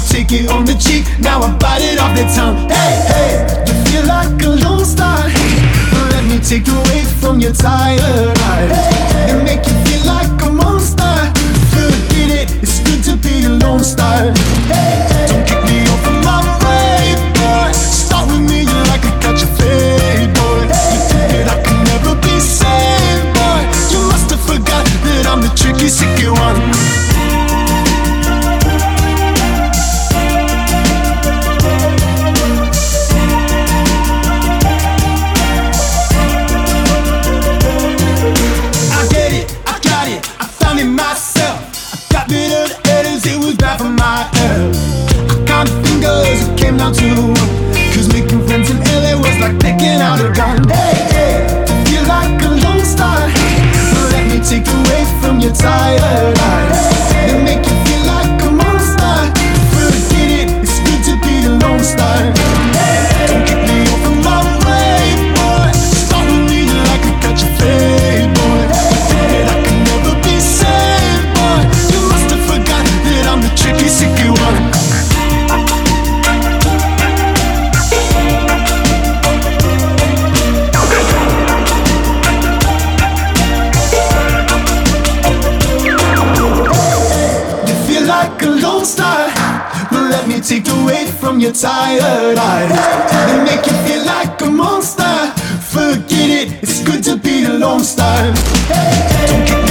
take it on the cheek, now I bite it off the tongue. Hey, hey, you feel like a lone star. Let me take you away from your tired eyes and make you feel like a monster. Forget it, it's good to be a lone star. Hey, hey, don't kick me off of my way, boy. Start with me, you like a catch a fade, boy. You think that I can never be saved, boy. You must have forgot that I'm the tricky, sicky one. Myself, I got rid of the haters, it was bad for my health. I counted fingers, it came down to one. Cause making friends in LA was like picking out a gun. Hey, hey, feel like a lone star. Let me take you away from your tired eyes and make you feel like a monster. Forget it, it's good to be a lone star. Don't kick me off of my way, boy. Start with me like a catch a fade, boy. Tricky, sicky one. You feel like a lone star. Well, let me take you away from your tired eyes and make you feel like a monster. Forget it, it's good to be a lone star. Don't